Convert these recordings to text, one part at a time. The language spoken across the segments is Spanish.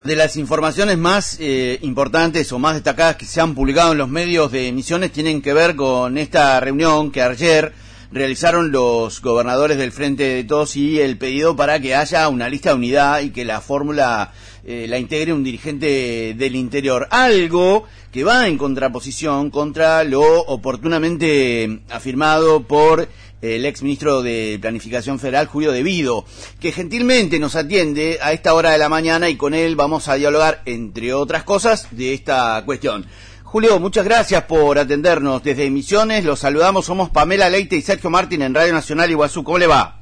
De las informaciones más importantes o más destacadas que se han publicado en los medios de Misiones tienen que ver con esta reunión que ayer realizaron los gobernadores del Frente de Todos y el pedido para que haya una lista de unidad y que la fórmula la integre un dirigente del interior. Algo que va en contraposición contra lo oportunamente afirmado por el exministro de Planificación Federal, Julio De Vido, que gentilmente nos atiende a esta hora de la mañana y con él vamos a dialogar, entre otras cosas, de esta cuestión. Julio, muchas gracias por atendernos desde Misiones. Los saludamos, somos Pamela Leite y Sergio Martín en Radio Nacional Iguazú. ¿Cómo le va?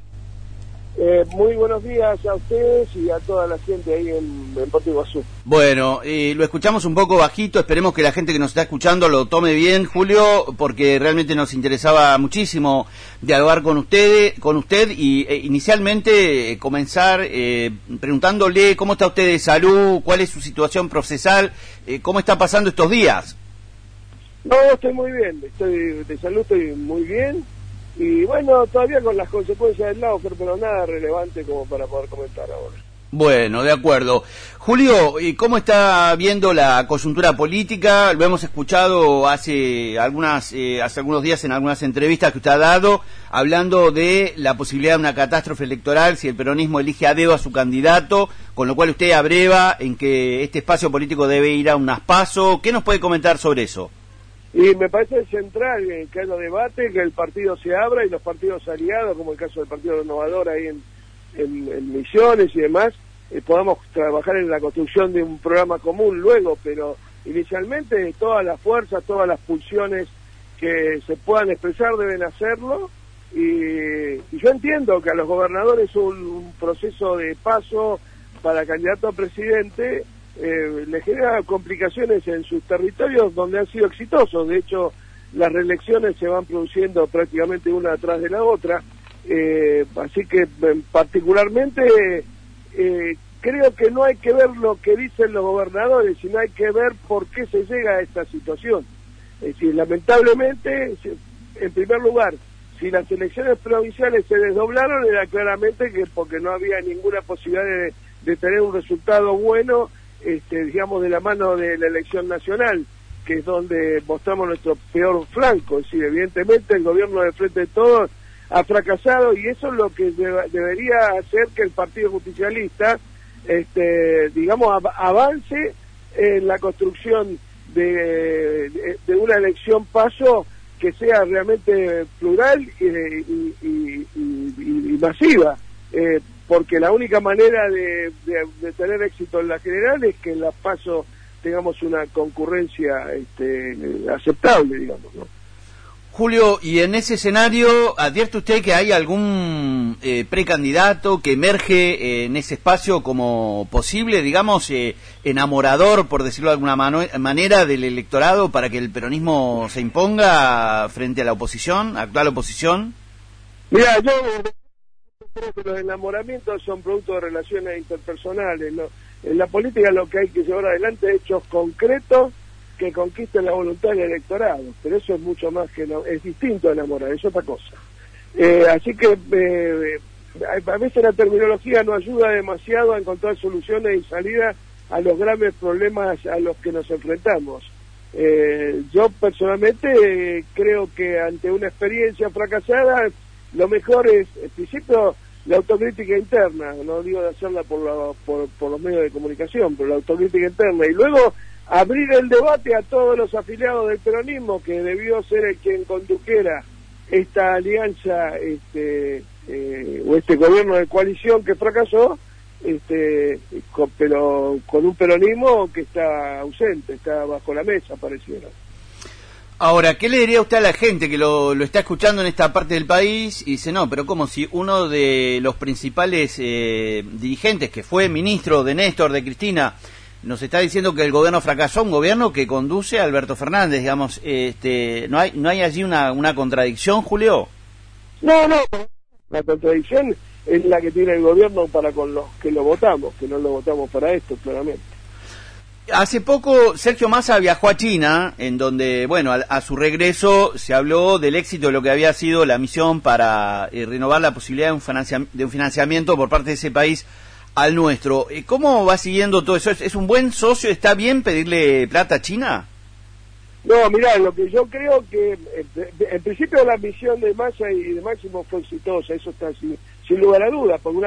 Muy buenos días a ustedes y a toda la gente ahí en Puerto Iguazú. Bueno, lo escuchamos un poco bajito, esperemos que la gente que nos está escuchando lo tome bien, Julio, porque realmente nos interesaba muchísimo dialogar con usted y inicialmente comenzar preguntándole cómo está usted de salud, cuál es su situación procesal, cómo está pasando estos días. No, estoy muy bien, estoy de salud, estoy muy bien. Y bueno, todavía con las consecuencias del Laufer, pero nada relevante como para poder comentar ahora. Bueno, de acuerdo. Julio, ¿y cómo está viendo la coyuntura política? Lo hemos escuchado hace algunos días en algunas entrevistas que usted ha dado, hablando de la posibilidad de una catástrofe electoral si el peronismo elige a dedo a su candidato, con lo cual usted abreva en que este espacio político debe ir a unas PASO. ¿Qué nos puede comentar sobre eso? Y me parece central que haya debate, que el partido se abra y los partidos aliados, como el caso del Partido Renovador ahí en Misiones y demás, podamos trabajar en la construcción de un programa común luego, pero inicialmente todas las fuerzas, todas las pulsiones que se puedan expresar deben hacerlo, y yo entiendo que a los gobernadores un proceso de paso para candidato a presidente le genera complicaciones en sus territorios donde han sido exitosos. De hecho, las reelecciones se van produciendo prácticamente una atrás de la otra, así que particularmente creo que no hay que ver lo que dicen los gobernadores, sino hay que ver por qué se llega a esta situación. Es decir, lamentablemente, en primer lugar, si las elecciones provinciales se desdoblaron, era claramente que porque no había ninguna posibilidad de tener un resultado bueno, digamos, de la mano de la elección nacional, que es donde mostramos nuestro peor flanco. Es decir, evidentemente el gobierno del Frente de Todos ha fracasado, y eso es lo que debería hacer que el Partido Justicialista, digamos, avance en la construcción de una elección paso que sea realmente plural y masiva, porque la única manera de tener éxito en la general es que en la PASO tengamos una concurrencia aceptable, digamos, ¿no? Julio, y en ese escenario, ¿advierte usted que hay algún precandidato que emerge en ese espacio como posible, digamos, enamorador, por decirlo de alguna manera, del electorado para que el peronismo se imponga frente a la oposición, actual oposición? Mira, yo creo que los enamoramientos son producto de relaciones interpersonales, ¿no? En la política lo que hay que llevar adelante es hechos concretos que conquisten la voluntad del electorado, pero eso es mucho más que es distinto a enamorar, es otra cosa. Así que a veces la terminología no ayuda demasiado a encontrar soluciones y salidas a los graves problemas a los que nos enfrentamos. Yo personalmente creo que ante una experiencia fracasada, lo mejor es, en principio, la autocrítica interna, no digo de hacerla por los medios de comunicación, pero la autocrítica interna, y luego abrir el debate a todos los afiliados del peronismo, que debió ser el quien condujera esta alianza o este gobierno de coalición que fracasó, pero con un peronismo que está ausente, está bajo la mesa, pareciera. Ahora, ¿qué le diría usted a la gente que lo está escuchando en esta parte del país y dice, no, pero como si uno de los principales dirigentes, que fue ministro de Néstor, de Cristina, nos está diciendo que el gobierno fracasó, un gobierno que conduce a Alberto Fernández, digamos, ¿no hay allí una contradicción, Julio? No, la contradicción es la que tiene el gobierno para con los que lo votamos, que no lo votamos para esto, claramente. Hace poco Sergio Massa viajó a China, en donde, bueno, a su regreso se habló del éxito de lo que había sido la misión para renovar la posibilidad de un financiamiento por parte de ese país al nuestro. ¿Cómo va siguiendo todo eso? ¿Es un buen socio? ¿Está bien pedirle plata a China? No, mirá, lo que yo creo que en principio la misión de Massa y de Máximo fue exitosa, eso está sin lugar a dudas, porque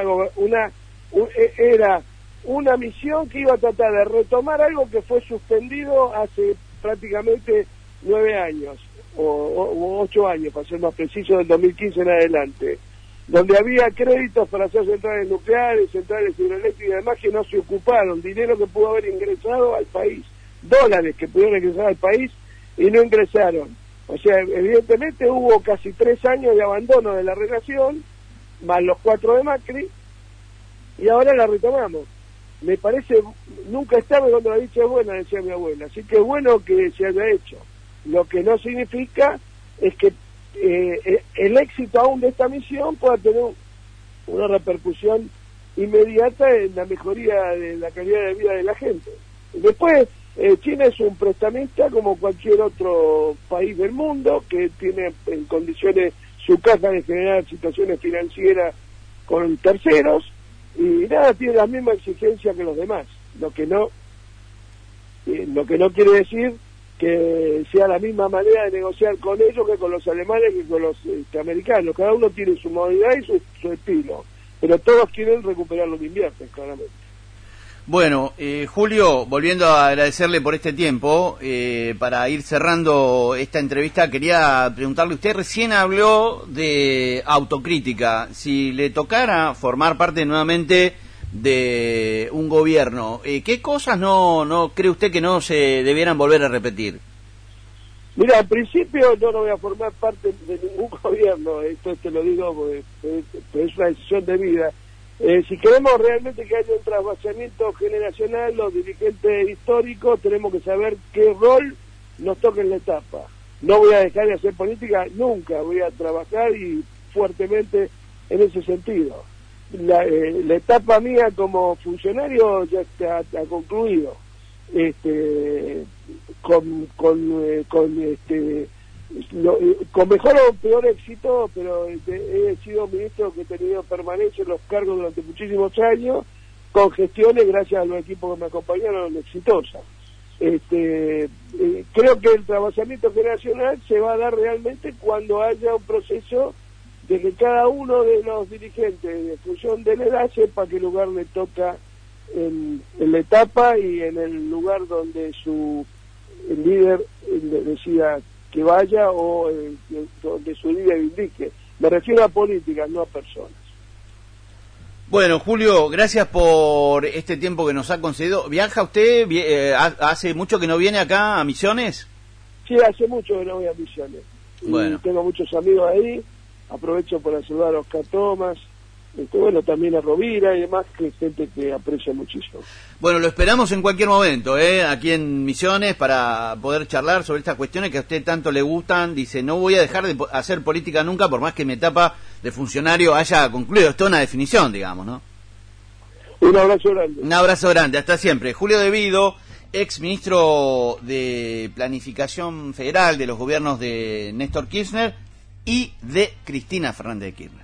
era una misión que iba a tratar de retomar algo que fue suspendido hace prácticamente 9 años, o 8 años, para ser más preciso, del 2015 en adelante, donde había créditos para hacer centrales nucleares, centrales hidroeléctricas y demás que no se ocuparon, dinero que pudo haber ingresado al país, dólares que pudieron ingresar al país y no ingresaron. O sea, evidentemente hubo casi 3 años de abandono de la relación, más los 4 de Macri, y ahora la retomamos. Me parece, nunca estaba cuando la dicha es buena, decía mi abuela, así que es bueno que se haya hecho. Lo que no significa es que el éxito aún de esta misión pueda tener una repercusión inmediata en la mejoría de la calidad de vida de la gente. Después, China es un prestamista como cualquier otro país del mundo que tiene en condiciones su caja de generar situaciones financieras con terceros y nada, tiene la misma exigencia que los demás, lo que no quiere decir que sea la misma manera de negociar con ellos que con los alemanes que con los americanos. Cada uno tiene su modalidad y su estilo, pero todos quieren recuperar lo que invierten, claramente. Bueno, Julio, volviendo a agradecerle por este tiempo, para ir cerrando esta entrevista, quería preguntarle, usted recién habló de autocrítica, si le tocara formar parte nuevamente de un gobierno, ¿qué cosas no cree usted que no se debieran volver a repetir? Mira, al principio yo no voy a formar parte de ningún gobierno, esto te lo digo porque es una decisión de vida. Si queremos realmente que haya un trasvasamiento generacional, los dirigentes históricos tenemos que saber qué rol nos toca en la etapa. No voy a dejar de hacer política nunca, voy a trabajar y fuertemente en ese sentido. La etapa mía como funcionario ya ha concluido. Con mejor o peor éxito, pero he sido ministro que he tenido permanencia en los cargos durante muchísimos años, con gestiones, gracias a los equipos que me acompañaron, exitosas. Creo que el trasvasamiento generacional se va a dar realmente cuando haya un proceso de que cada uno de los dirigentes, en función de la edad, sepa qué lugar le toca en la etapa y en el lugar donde el líder decida que vaya o donde su líder indique. Me refiero a políticas, no a personas. Bueno, Julio, gracias por este tiempo que nos ha concedido. ¿Viaja usted? ¿Hace mucho que no viene acá a Misiones? Sí, hace mucho que no voy a Misiones. Bueno. Y tengo muchos amigos ahí. Aprovecho para saludar a Oscar Tomás, bueno, también a Rovira y demás, que es gente que aprecia muchísimo. Bueno, lo esperamos en cualquier momento, aquí en Misiones, para poder charlar sobre estas cuestiones que a usted tanto le gustan. Dice, no voy a dejar de hacer política nunca, por más que mi etapa de funcionario haya concluido. Esto es una definición, digamos, ¿no? Un abrazo grande. Un abrazo grande, hasta siempre. Julio De Vido, ex ministro de Planificación Federal de los gobiernos de Néstor Kirchner y de Cristina Fernández de Kirchner.